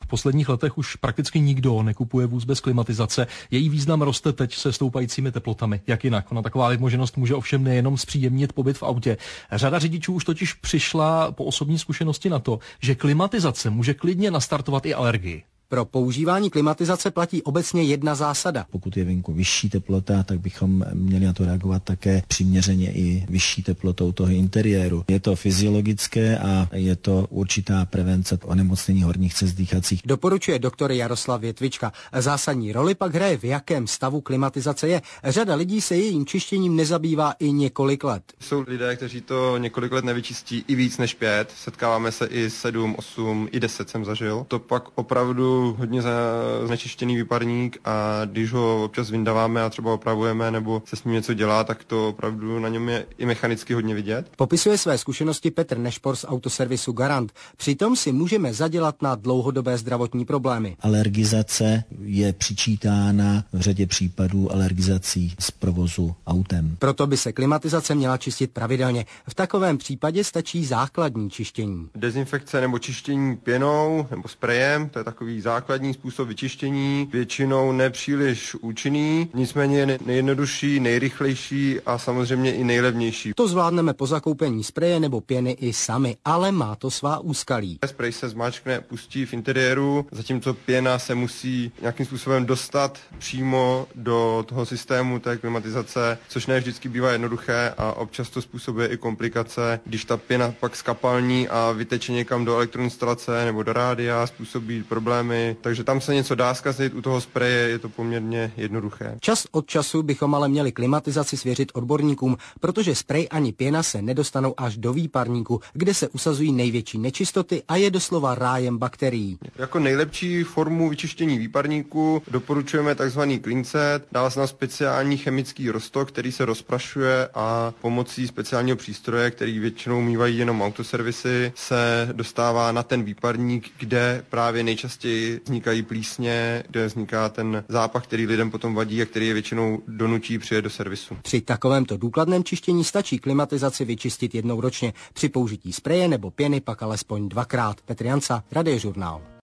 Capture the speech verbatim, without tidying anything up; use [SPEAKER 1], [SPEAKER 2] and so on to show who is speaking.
[SPEAKER 1] V posledních letech už prakticky nikdo nekupuje vůz bez klimatizace. Její význam roste teď se stoupajícími teplotami. Jak jinak? Ona taková vymoženost může ovšem nejenom zpříjemnit pobyt v autě. Řada řidičů už totiž přišla po osobní zkušenosti na to, že klimatizace může klidně nastartovat i alergii.
[SPEAKER 2] Pro používání klimatizace platí obecně jedna zásada.
[SPEAKER 3] Pokud je venku vyšší teplota, tak bychom měli na to reagovat také přiměřeně i vyšší teplotou toho interiéru. Je to fyziologické a je to určitá prevence onemocnění horních cest dýchacích.
[SPEAKER 2] Doporučuje doktor Jaroslav Větvička. Zásadní roli pak hraje, v jakém stavu klimatizace je. Řada lidí se jejím čištěním nezabývá i několik let.
[SPEAKER 4] Jsou lidé, kteří to několik let nevyčistí i víc než pět. Setkáváme se i sedm, osm, i deset jsem zažil. To pak opravdu hodně znečištěný výparník a když ho občas vyndáváme a třeba opravujeme nebo se s ním něco dělá, tak to opravdu na něm je i mechanicky hodně vidět.
[SPEAKER 2] Popisuje své zkušenosti Petr Nešpor z autoservisu Garant. Přitom si můžeme zadělat na dlouhodobé zdravotní problémy.
[SPEAKER 3] Alergizace je přičítána v řadě případů alergizací z provozu autem.
[SPEAKER 2] Proto by se klimatizace měla čistit pravidelně. V takovém případě stačí základní čištění.
[SPEAKER 4] Dezinfekce nebo čištění pěnou nebo sprejem, to je takový základní způsob vyčištění, většinou nepříliš účinný, nicméně nejjednodušší, nejrychlejší a samozřejmě i nejlevnější.
[SPEAKER 2] To zvládneme po zakoupení spreje nebo pěny i sami, ale má to svá úskalí.
[SPEAKER 4] Sprej se zmáčkne, pustí v interiéru, zatímco pěna se musí nějakým způsobem dostat přímo do toho systému té klimatizace, což ne vždycky bývá jednoduché a občas to způsobuje i komplikace, když ta pěna pak skapalní a vyteče někam do elektroinstalace nebo do rádia, způsobí problémy, takže tam se něco dá zkazit, u toho spreje je to poměrně jednoduché.
[SPEAKER 2] Čas od času bychom ale měli klimatizaci svěřit odborníkům, protože sprej ani pěna se nedostanou až do výparníku, kde se usazují největší nečistoty a je doslova rájem bakterií.
[SPEAKER 4] Jako nejlepší formu vyčištění výparníku doporučujeme takzvaný cleanset, dává se na speciální chemický roztok, který se rozprašuje a pomocí speciálního přístroje, který většinou mívají jenom autoservisy, se dostává na ten výparník, kde právě nejčastěji vznikají plísně, kde vzniká ten zápach, který lidem potom vadí a který je většinou donutí přijet do servisu.
[SPEAKER 2] Při takovémto důkladném čištění stačí klimatizaci vyčistit jednou ročně. Při použití spreje nebo pěny pak alespoň dvakrát. Petr Janca, Radiožurnál.